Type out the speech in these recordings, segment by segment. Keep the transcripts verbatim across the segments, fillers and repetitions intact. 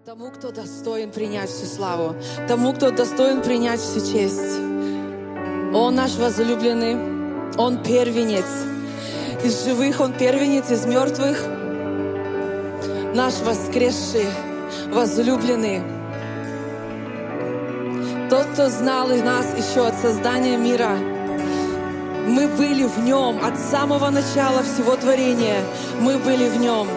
Тому, кто достоин принять всю славу, тому, кто достоин принять всю честь. Он наш возлюбленный, Он первенец из живых, Он первенец из мертвых, наш воскресший, возлюбленный. Тот, кто знал нас еще от создания мира. Мы были в Нем от самого начала всего творения. Мы были в Нем.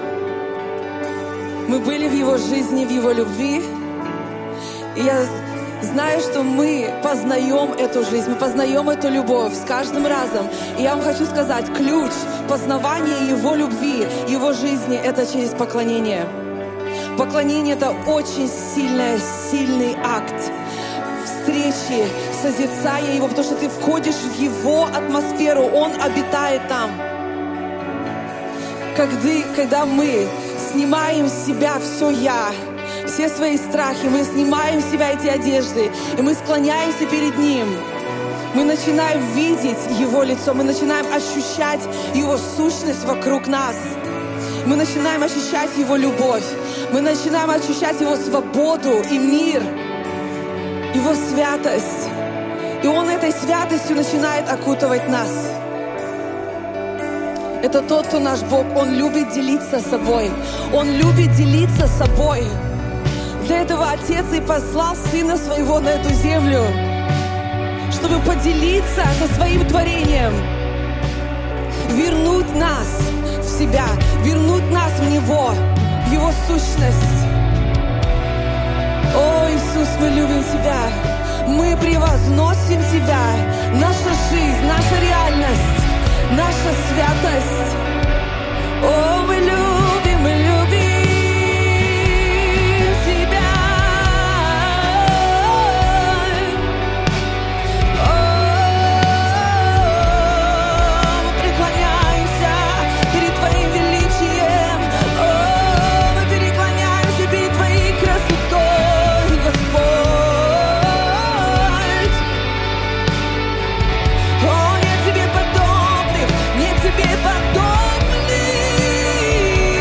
Мы были в Его жизни, в Его любви. И я знаю, что мы познаем эту жизнь, мы познаем эту любовь с каждым разом. И я вам хочу сказать, ключ познавания Его любви, Его жизни — это через поклонение. Поклонение — это очень сильный, сильный акт встречи, созерцания Его, потому что ты входишь в Его атмосферу, Он обитает там. Когда, когда мы снимаем с себя все «я», все свои страхи, мы снимаем с себя эти одежды, и мы склоняемся перед Ним. Мы начинаем видеть Его лицо, мы начинаем ощущать Его сущность вокруг нас. Мы начинаем ощущать Его любовь, мы начинаем ощущать Его свободу и мир, Его святость. И Он этой святостью начинает окутывать нас. Это тот, кто наш Бог. Он любит делиться собой. Он любит делиться собой. Для этого Отец и послал Сына Своего на эту землю, чтобы поделиться со Своим творением, вернуть нас в себя, вернуть нас в Него, в Его сущность. О, Иисус, мы любим Тебя. Мы превозносим Тебя. Наша жизнь, наша реальность, наша святость. О, мы любим, мы любим Тебя. О, мы преклоняемся перед Твоим величием. О, мы преклоняемся перед Твоей красотой, Господь. О, нет Тебе подобных, нет Тебе подобных.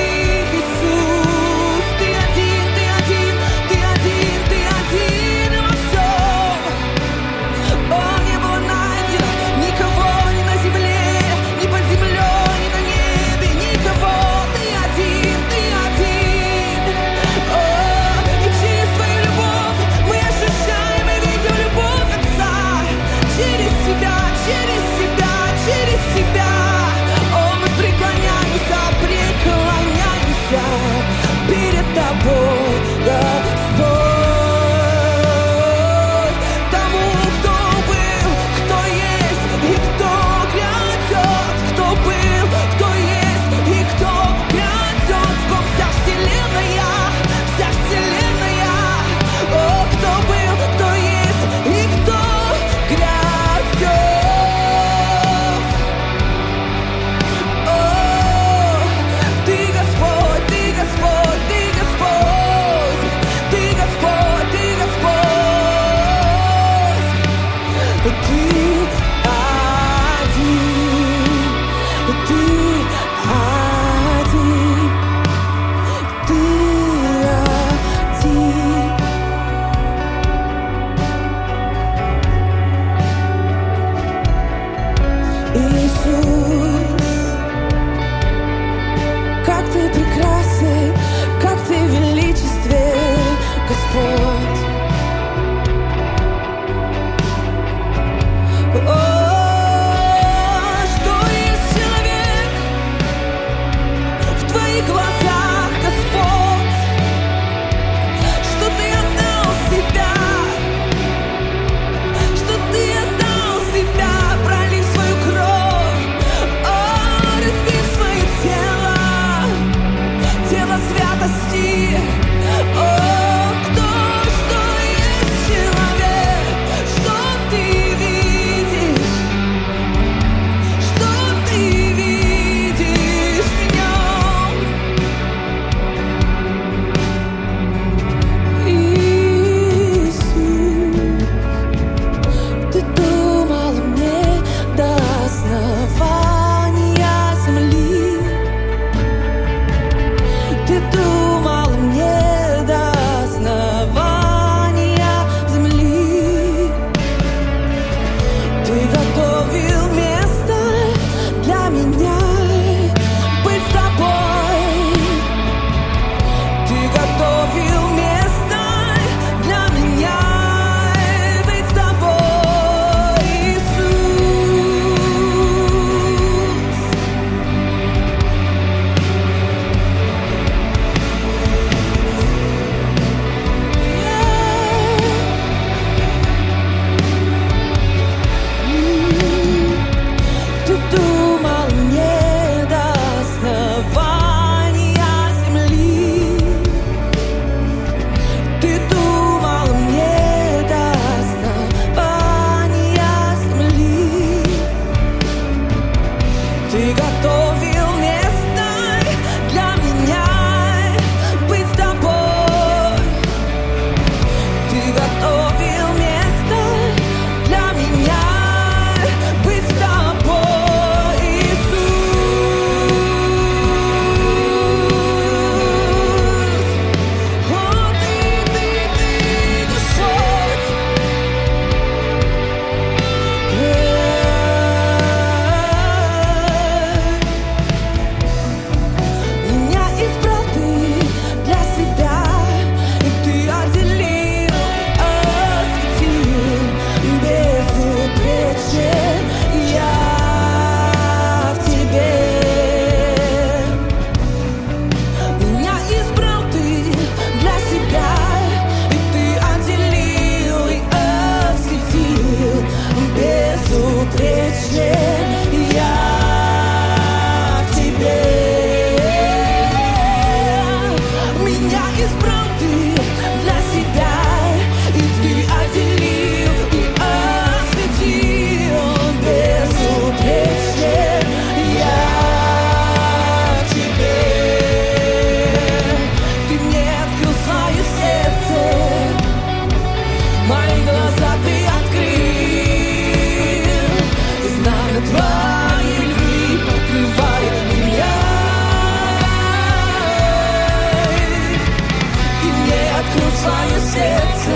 открыл свое сердце,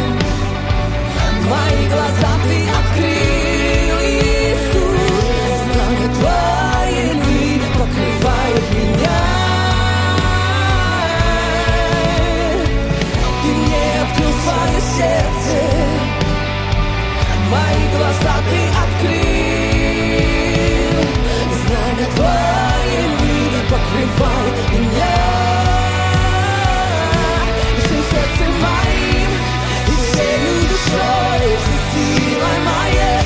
мои глаза ты открыл, Иисус. Знамя твоей любви покрывает меня. Ты мне открыл свое сердце, мои глаза ты открыл. Знамя твоей любви покрывает меня. И всем сердцем моим, и всей душой, и всей силой моей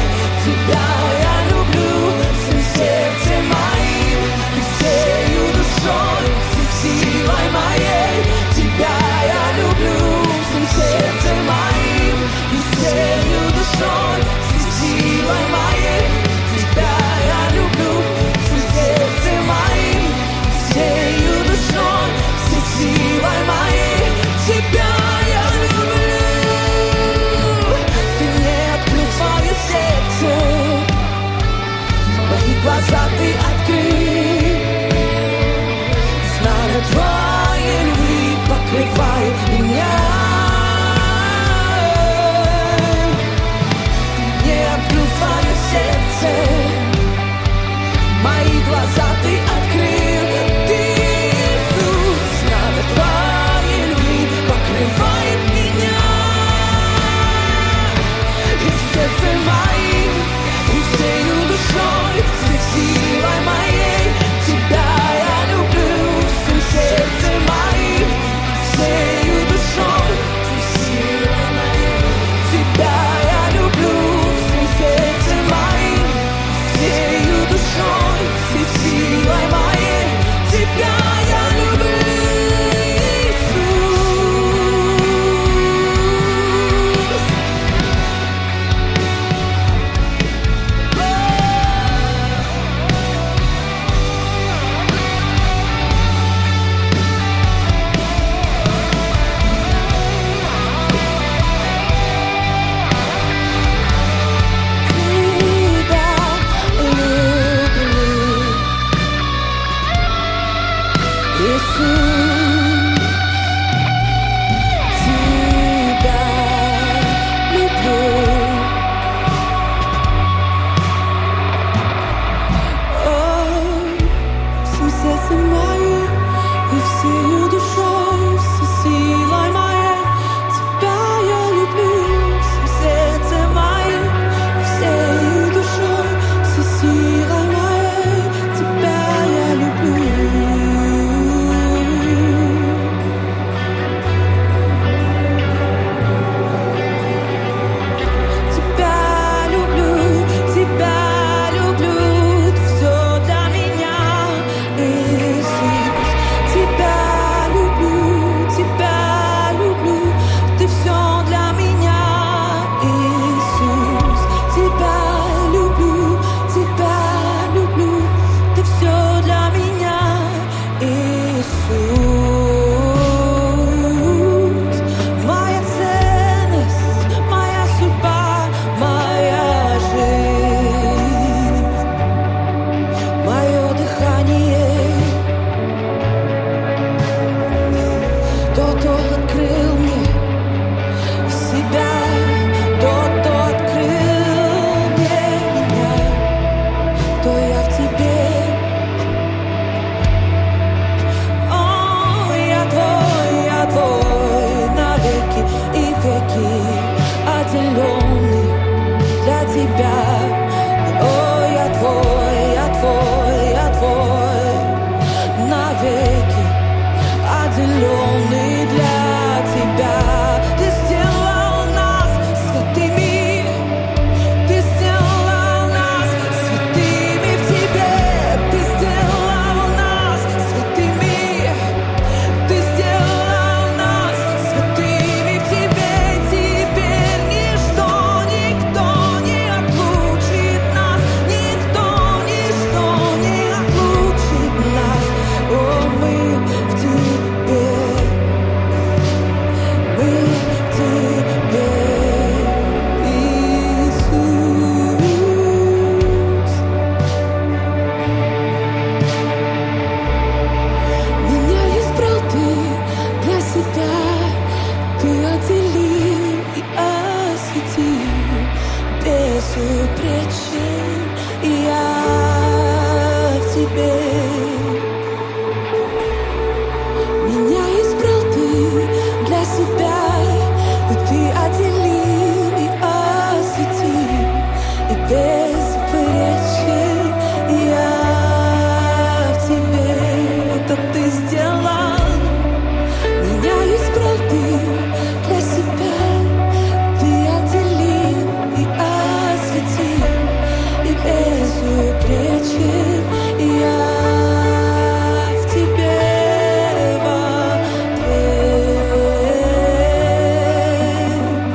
И Ты отделил и осветил, и безупречен я в Тебе. Это Ты сделал, меня избрал Ты для себя. Ты отделил и осветил, и безупречен я в Тебе в ответ.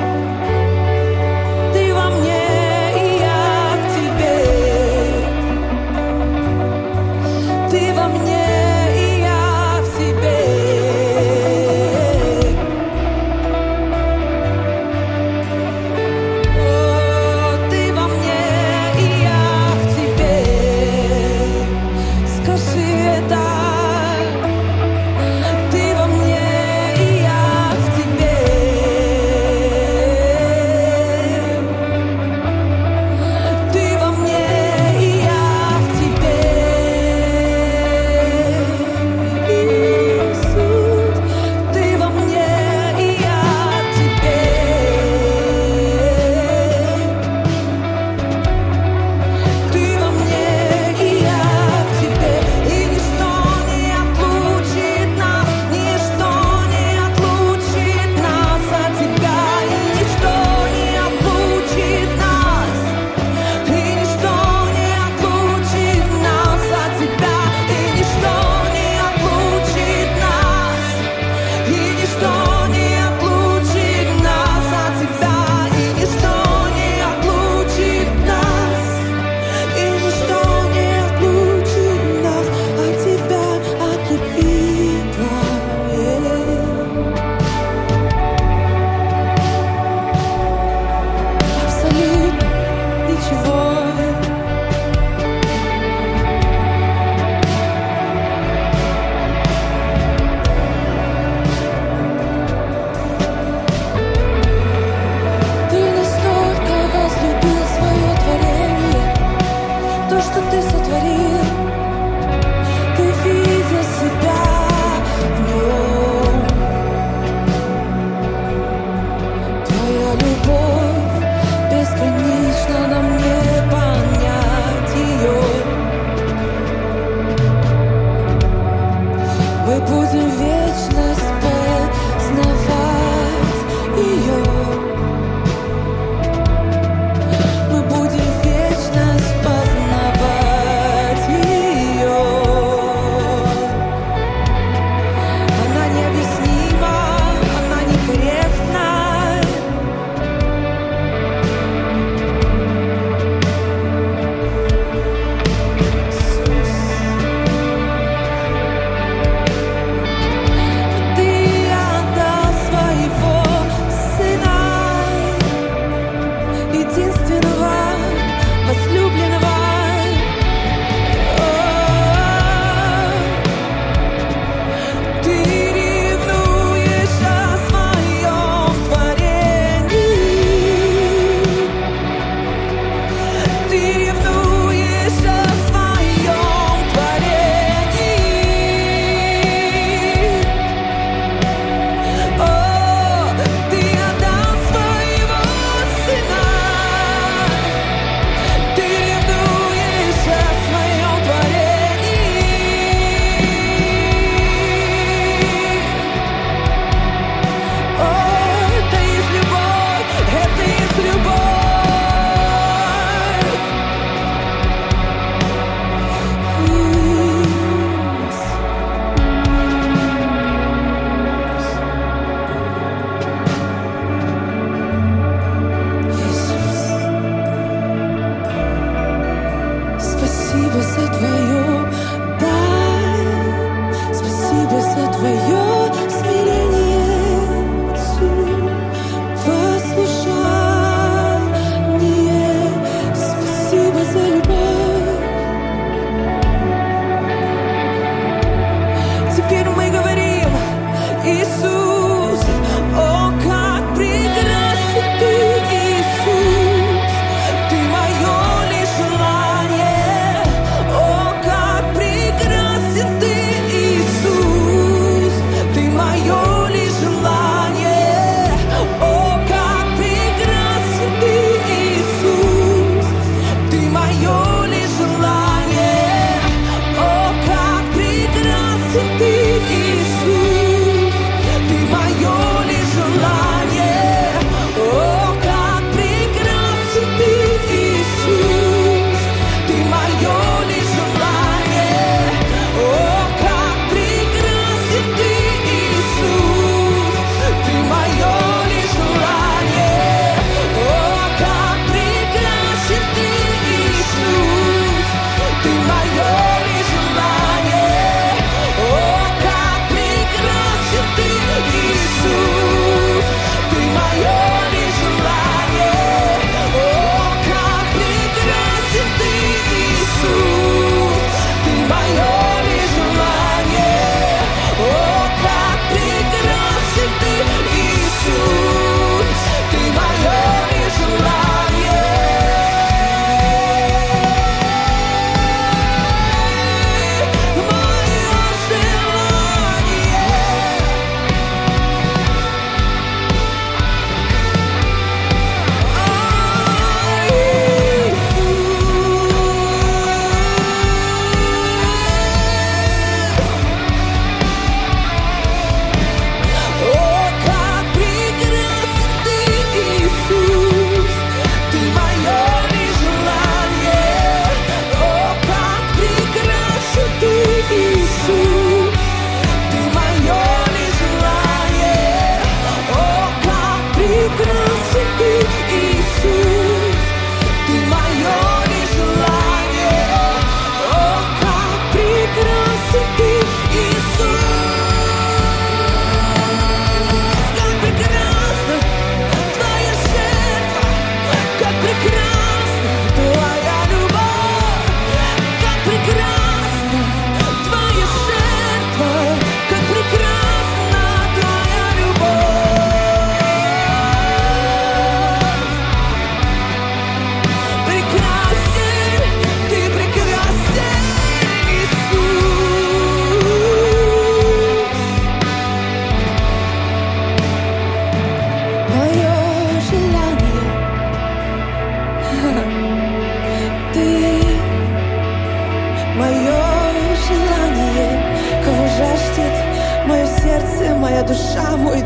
душа, мой